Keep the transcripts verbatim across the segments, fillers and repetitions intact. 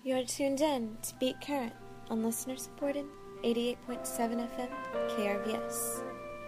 You're tuned in to Beat Current on listener-supported eighty-eight point seven F M K R V S.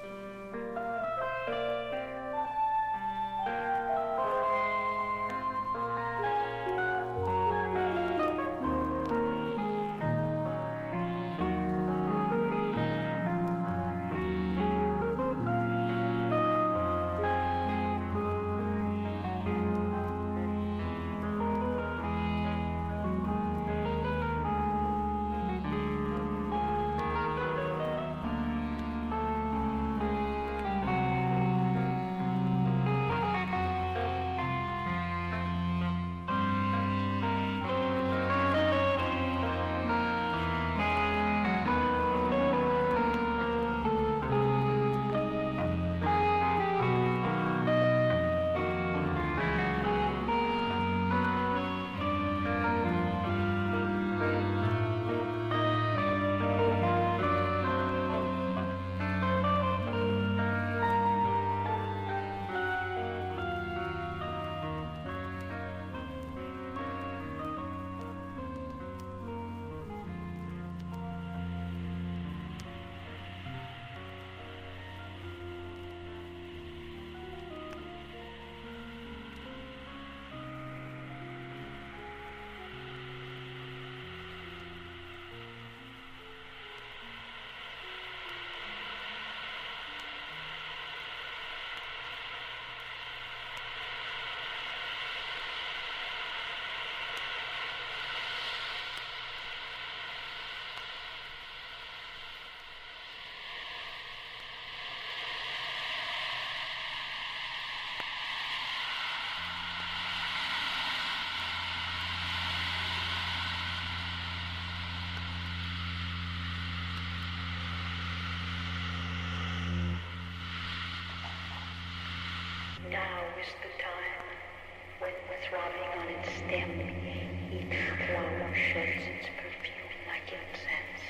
Now is the time when, throbbing on its stem, each flower sheds its perfume like incense.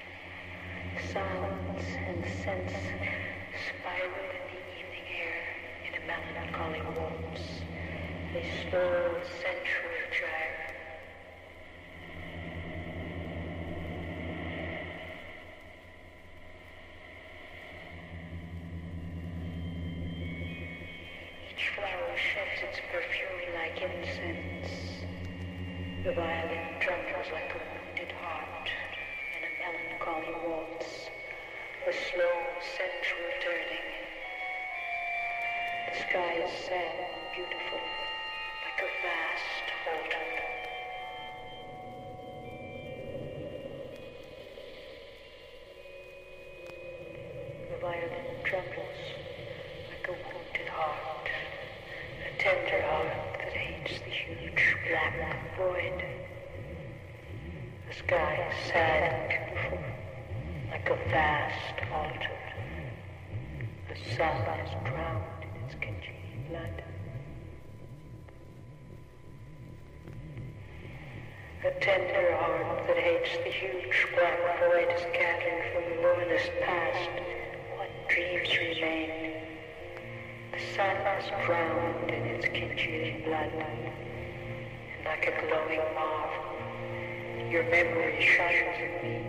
Sounds and scents spiral in the evening air in a melancholy waltz, a slow, sensual gyre. Each flower sheds its perfume like incense. The violin trembles like a wounded heart in a melancholy waltz, a slow, sensual turning. The sky is sad and beautiful, like a vast altar. The violin trembles like a wounded heart, a tender heart that hates the huge black void. The sky is sad and beautiful, like a vast altar. The sun is drowned in its congealing blood. A tender heart that hates the huge black void is gathering from the luminous past. What dreams remain? The sun is drowned in its congealing blood, and like a glowing marvel, your memory shines in me.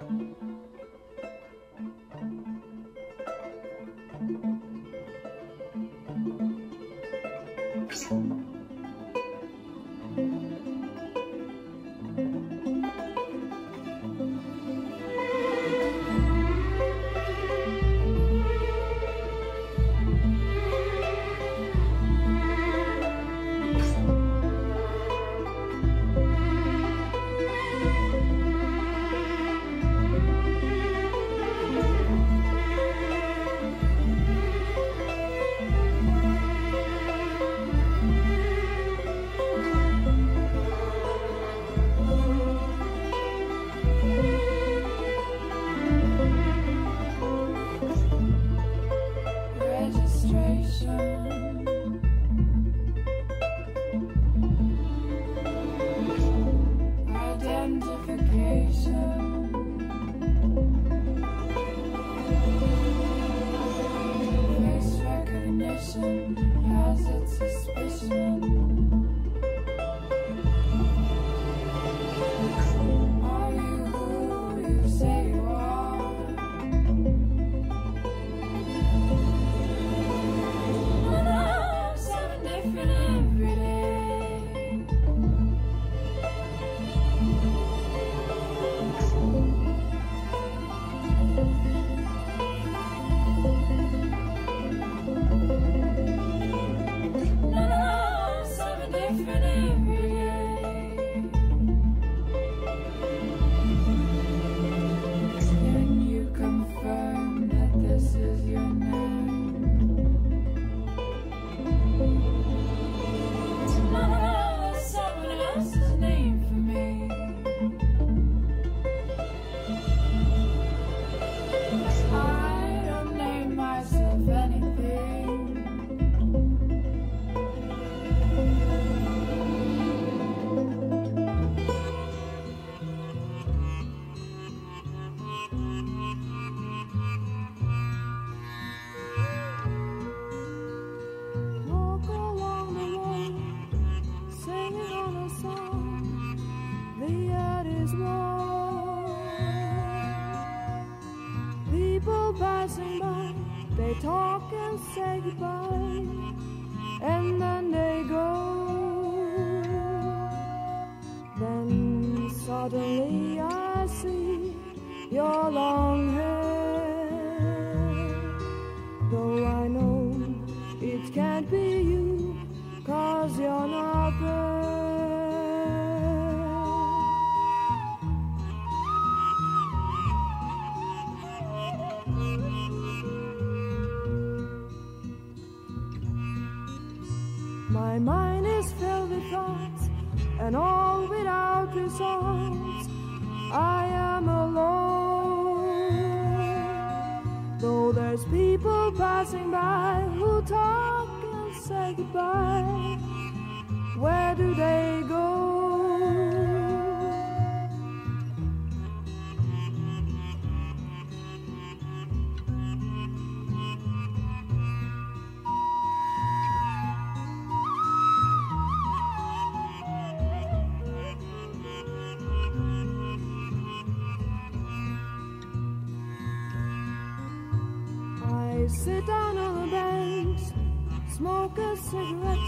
Sit down on the bench, smoke a cigarette,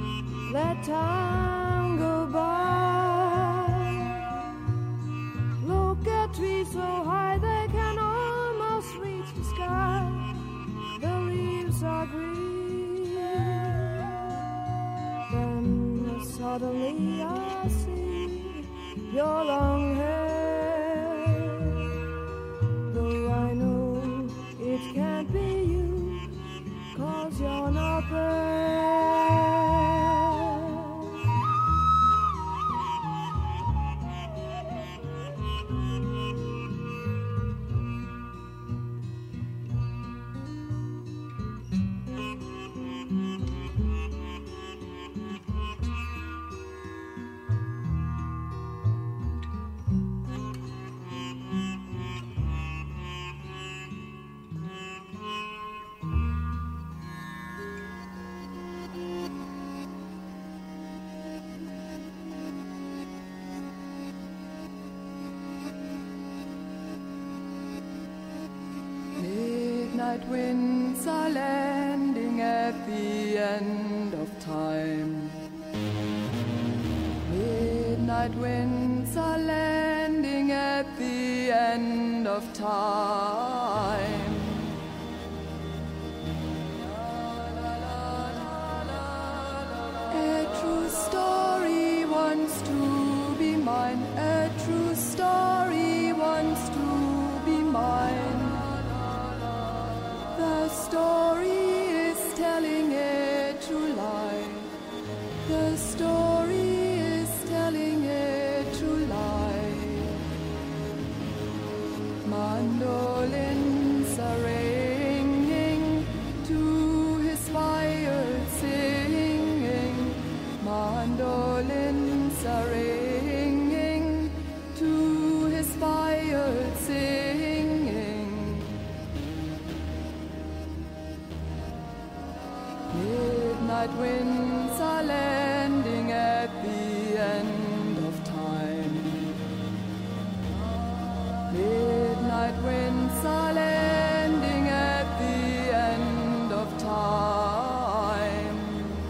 let time go by. Look at trees so high they can almost reach the sky. The leaves are green. Then suddenly I see your long hair. Though I know it can't be you, 'cause you're not there. Midnight winds are landing at the end of time. Midnight winds are landing at the end of time. A true story wants to be mine. A true story wants to be mine. The story is telling a true lie. The story is telling a true lie. Mandolins are ringing to his viol singing. Mandolins are ringing to his viol singing. Midnight winds are landing at the end of time. Midnight winds are landing at the end of time.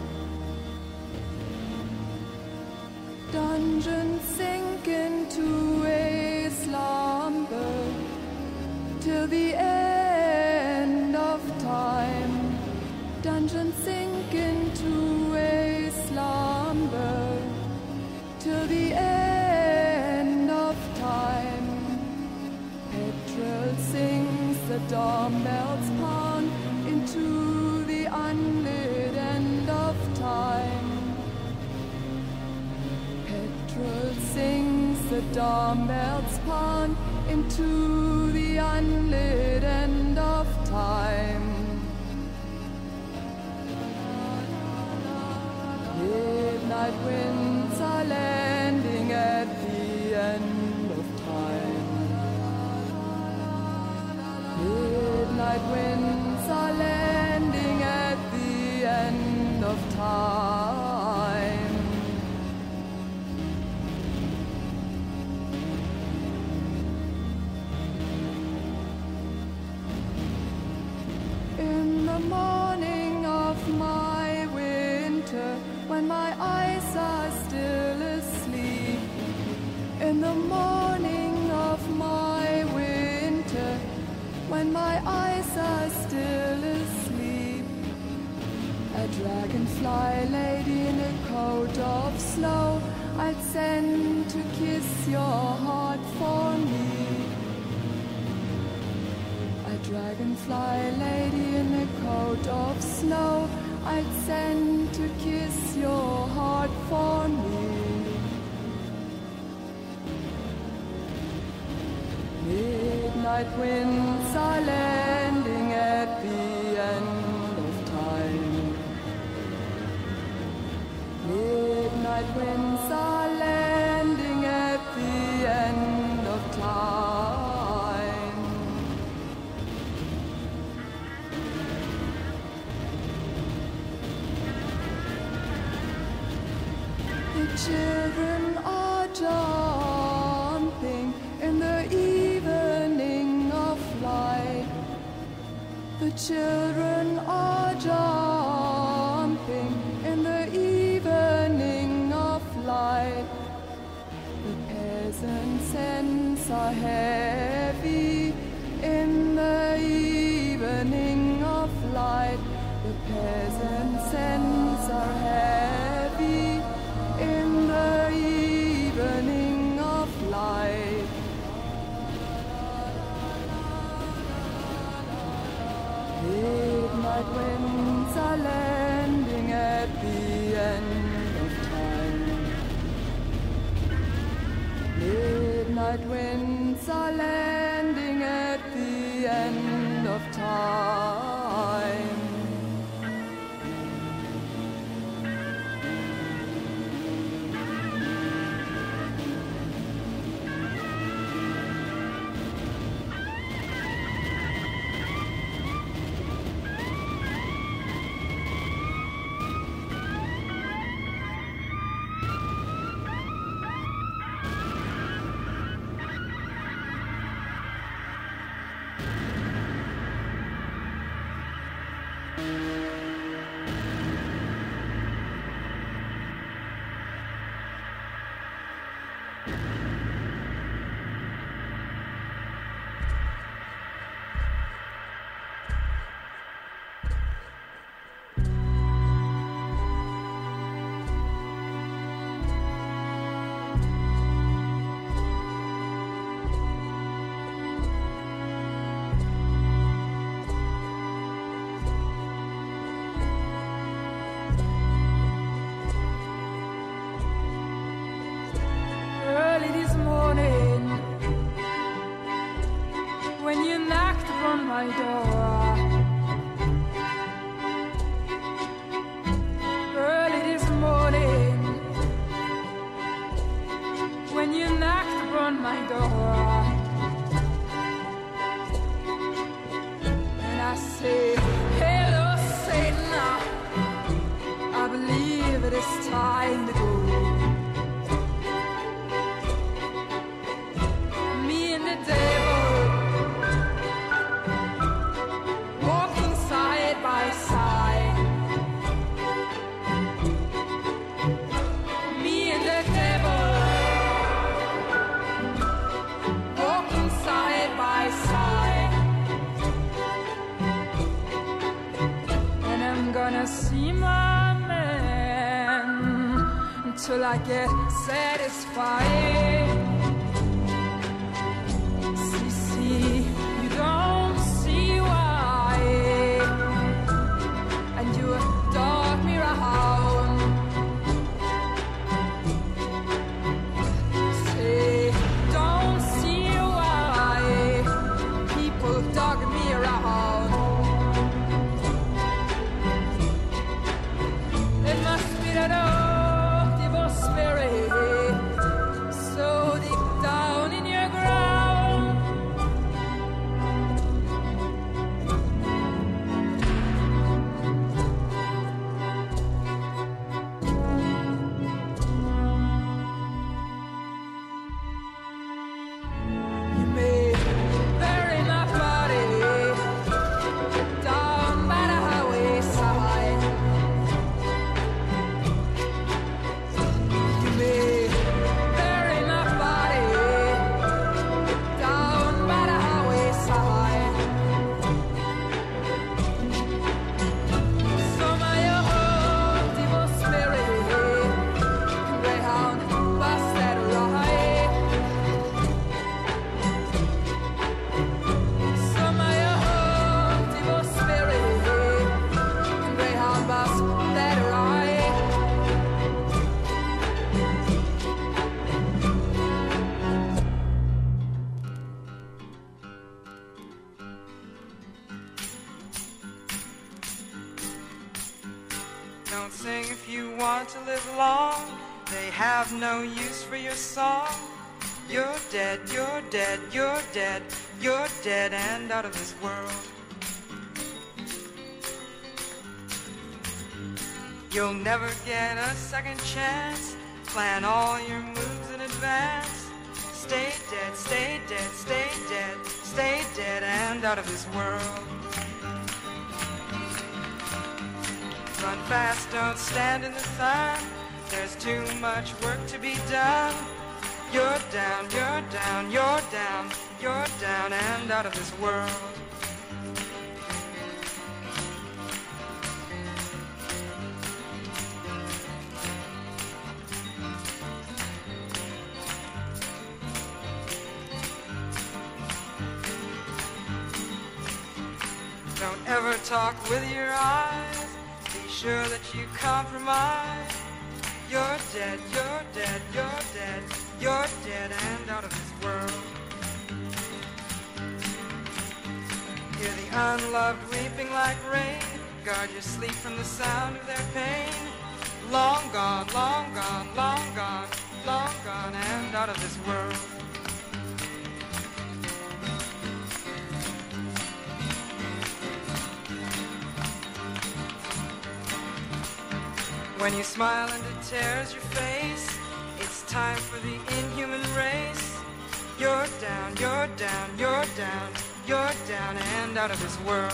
Dungeons sink into a slumber till the end of time. Dungeons sink into a slumber till the end of time. Petrol sings, the dumbbells pound into the unlit end of time. Petrol sings, the dumbbells pound into the unlit end of time. Midnight winds are landing at the end of time. Midnight winds are landing at the end of time. In the morning of my winter, when my eyes are still asleep, in the morning of my winter, when my eyes are still asleep, a dragonfly lady in a coat of snow I'd send to kiss your heart for me. A dragonfly lady in a coat of snow I'd send to kiss your heart for me. Midnight winds are landing at the end of time. Midnight winds are landing at the end of time. The children are jumping in the evening of light. The children are jumping in the evening of light. The peasants' hands are heavy in the evening of light. The peasants' hands are heavy in the evening of light. Midnight winds are landing at the end of time. Midnight winds are landing at the end of time. upon my door. Early this morning, when you knocked upon my door, and I say, hello, Satan, I believe it is time to go. Me and the devil walking side by side. Me and the devil walking side by side. And I'm gonna see my man until I get satisfied. See, see, you don't see why, and you dog me around. Say, don't see why people dog me around. It must be that old evil spirit so deep down in your ground. You may bury my body down by the highway side. You may bury my body down by the highway side. So my old evil spirit can greyhound bust that ride. So my old evil spirit can greyhound bust that ride. Don't sing if you want to live long. They have no use for your song. You're dead, you're dead, you're dead, you're dead and out of this world. You'll never get a second chance. Plan all your moves in advance. Stay dead, stay dead, stay dead, stay dead and out of this world. Run fast, don't stand in the sun. There's too much work to be done. You're down, you're down, you're down, you're down and out of this world. Don't ever talk with your eyes. Be sure that you compromise. You're dead, you're dead, you're dead, you're dead and out of this world. Hear the unloved weeping like rain. Guard your sleep from the sound of their pain. Long gone, long gone, long gone, long gone and out of this world. When you smile and it tears your face, it's time for the inhuman race. You're down, you're down, you're down, you're down and out of this world.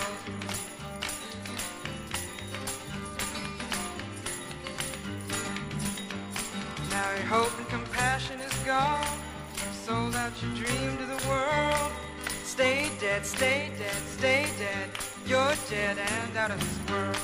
Now your hope and compassion is gone. You've sold out your dream to the world. Stay dead, stay dead, stay dead. You're dead and out of this world.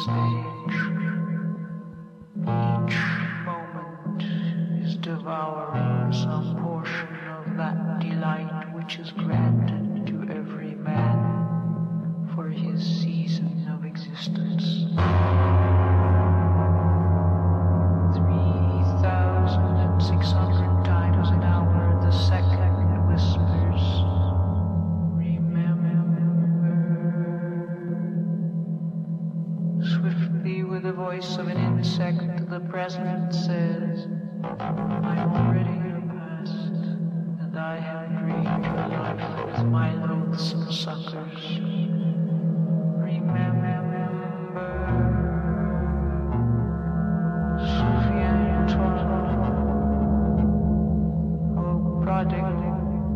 stage. Each moment is devouring some portion of that delight which is granted to every man for his season of existence. Three thousand and six hundred times an hour the second whispers, swiftly with the voice of an insect, the present says, I'm already your past, and I have dreamed your life with my loathsome suckers. Remember, souviens-toi, oh prodigal,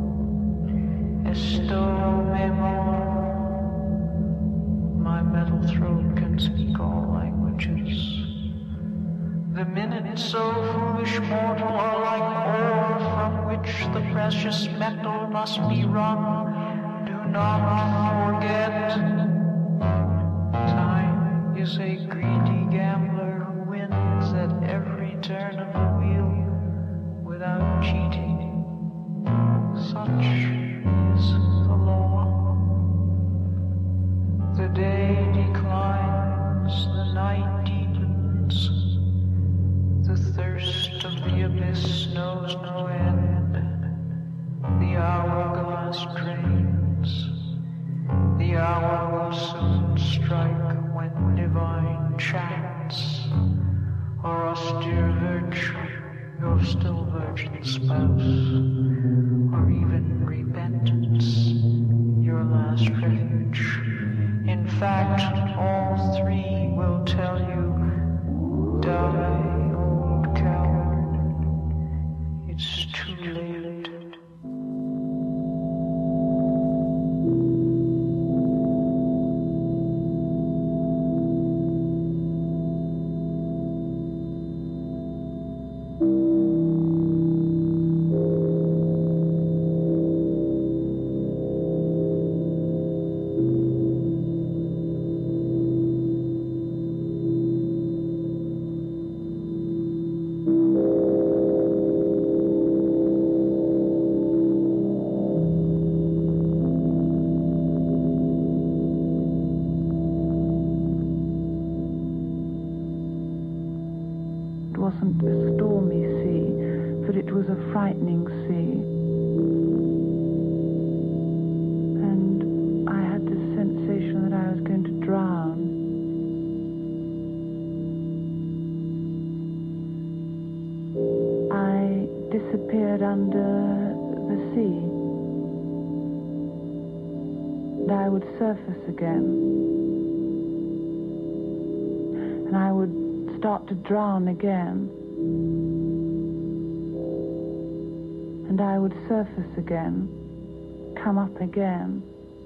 esto memor. My metal throat can speak all languages. The minutes, so foolish mortal, are like ore from which the precious metal must be wrung. Do not forget. Time is a greedy gambler who wins at every turn of the wheel without cheating. Such is the law. The day declines, the night deepens, the thirst of the abyss knows no end. The hourglass drains, the hour will soon strike when divine chance, or austere virtue, your still virgin spouse, or even repentance, your last refuge. In fact, all three will tell you, die, old coward, it's too late. Frightening sea, and I had this sensation that I was going to drown. I disappeared under the sea, and I would surface again, and I would start to drown again. And I would surface again, come up again.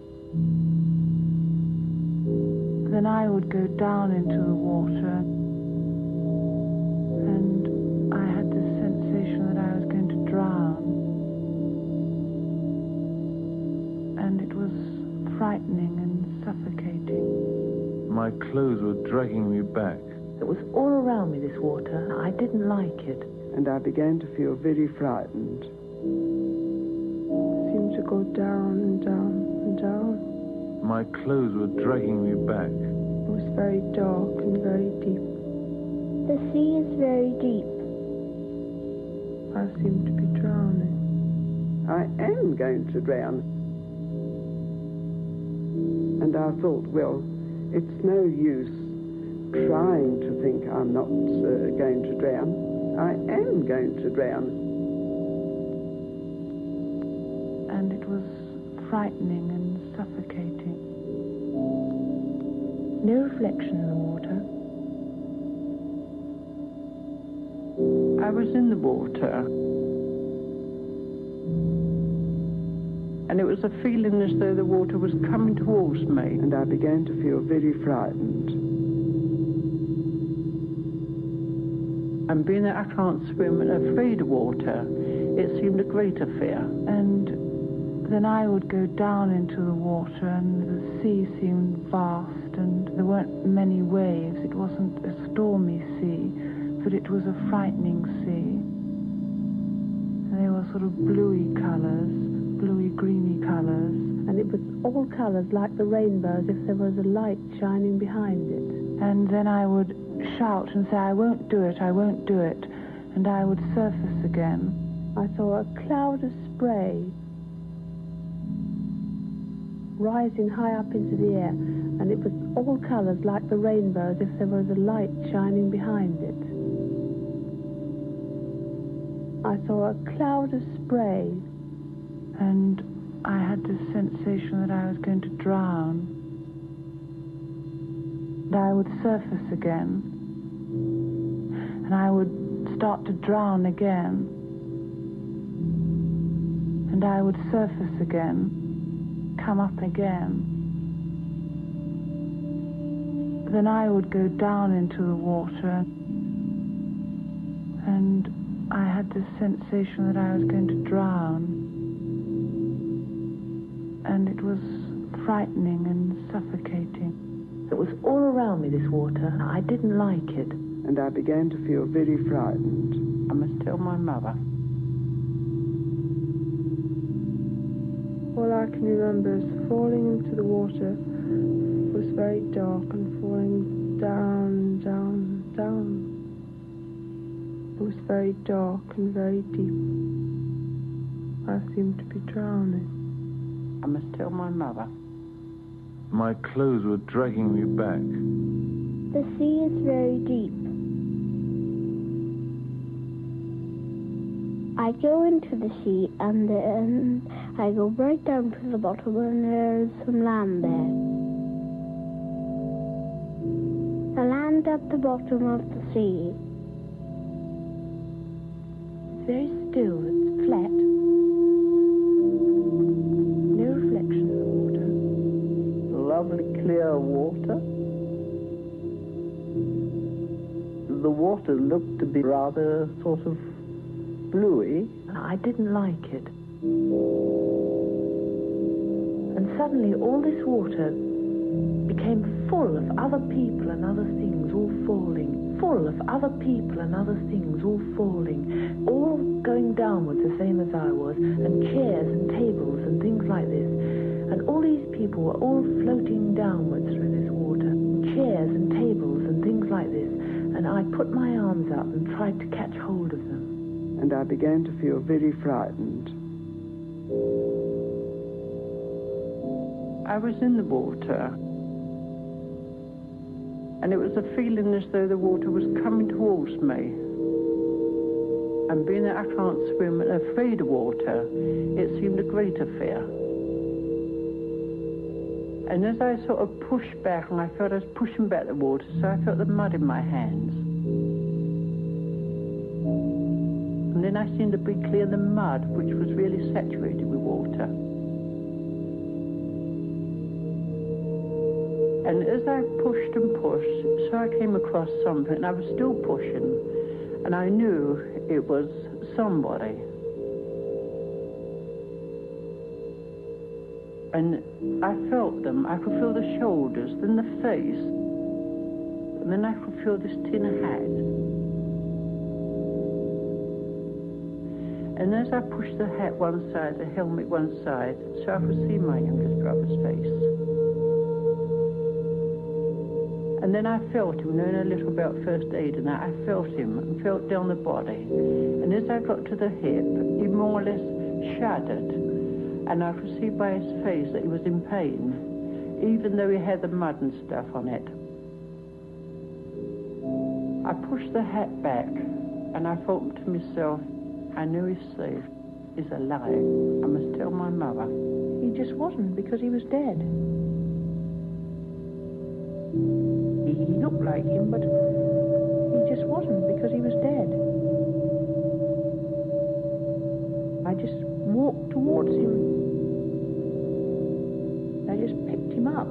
Then I would go down into the water, and I had this sensation that I was going to drown. And it was frightening and suffocating. My clothes were dragging me back. It was all around me, this water. I didn't like it. And I began to feel very frightened. Seemed to go down and down and down. My clothes were dragging me back. It was very dark and very deep. The sea is very deep. I seem to be drowning. I am going to drown. And I thought, well, it's no use trying to think I'm not uh, going to drown. I am going to drown. And it was frightening and suffocating. No reflection in the water. I was in the water. And it was a feeling as though the water was coming towards me. And I began to feel very frightened. And being that I can't swim and afraid of water, it seemed a greater fear. And then I would go down into the water, and the sea seemed vast and There weren't many waves. It wasn't a stormy sea, but it was a frightening sea. And they were sort of bluey colours, bluey greeny colours. And it was all colours like the rainbow, as if there was a light shining behind it. And then I would shout and say, I won't do it, I won't do it. And I would surface again. I saw a cloud of spray rising high up into the air, and it was all colours like the rainbow, as if there was a light shining behind it. I saw a cloud of spray. And I had this sensation that I was going to drown. And I would surface again. And I would start to drown again. And I would surface again, come up again. Then I would go down into the water, and I had this sensation that I was going to drown. And it was frightening and suffocating. It was all around me, this water. I didn't like it. And I began to feel very frightened. I must tell my mother. All I can remember is falling into the water. It was very dark and falling down, down, down. It was very dark and very deep. I seemed to be drowning. I must tell my mother. My clothes were dragging me back. The sea is very deep. I go into the sea and then I go right down to the bottom and there's some land there. The land at the bottom of the sea. It's very still, it's flat. No reflection in the water. Lovely clear water. The water looked to be rather sort of bluey. I didn't like it. And suddenly all this water became full of other people and other things all falling. Full of other people and other things all falling. All going downwards the same as I was. And chairs and tables and things like this. And all these people were all floating downwards through this water. Chairs and tables and things like this. And I put my arms up and tried to catch hold of them. And I began to feel very frightened. I was in the water, and it was a feeling as though the water was coming towards me. And being that I can't swim and afraid of water, it seemed a greater fear. And as I sort of pushed back, and I felt I was pushing back the water, so I felt the mud in my hands. And then I seemed to be clear the mud, which was really saturated with water. And as I pushed and pushed, so I came across something, and I was still pushing, and I knew it was somebody. And I felt them. I could feel the shoulders, then the face, and then I could feel this tin hat. And as I pushed the hat one side, the helmet one side, so I could see my youngest brother's face. And then I felt him, knowing a little about first aid and that, I felt him and felt down the body. And as I got to the hip, he more or less shuddered. And I could see by his face that he was in pain, even though he had the mud and stuff on it. I pushed the hat back, and I thought to myself, I know he's safe. He's alive. I must tell my mother. He just wasn't, because he was dead. He looked like him, but he just wasn't, because he was dead. I just walked towards him. I just picked him up.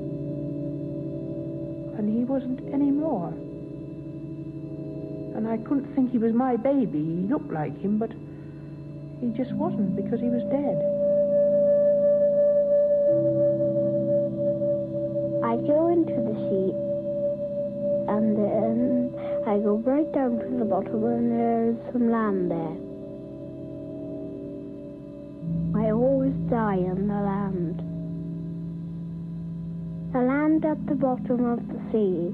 And he wasn't anymore. And I couldn't think he was my baby. He looked like him, but he just wasn't, because he was dead. I I go into the sea, and then I go right down to the bottom, and there's some land there. I always die on the land. The land at the bottom of the sea.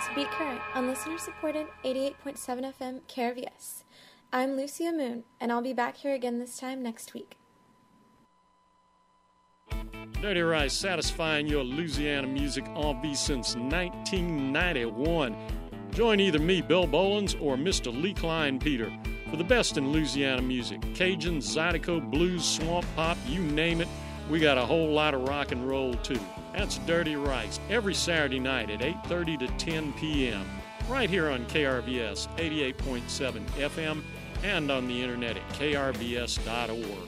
It's Beat Current on listener-supported eighty-eight point seven F M K R V S. I'm Lucia Moon, and I'll be back here again this time next week. Dirty Rice, satisfying your Louisiana music envie since nineteen ninety-one. Join either me, Bill Bolins, or Mister Lee Klein Peter for the best in Louisiana music. Cajun, Zydeco, blues, swamp pop, you name it. We got a whole lot of rock and roll, too. That's Dirty Rice, every Saturday night at eight thirty to ten p.m. right here on K R V S eighty-eight point seven F M and on the internet at K R V S dot org.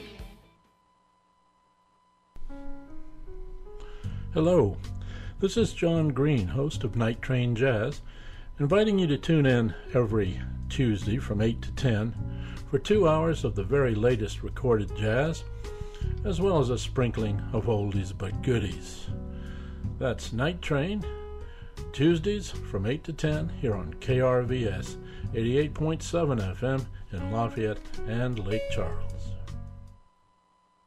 Hello, this is John Green, host of Night Train Jazz, inviting you to tune in every Tuesday from eight to ten for two hours of the very latest recorded jazz, as well as a sprinkling of oldies but goodies. That's Night Train, Tuesdays from eight to ten here on K R V S eighty-eight point seven F M in Lafayette and Lake Charles.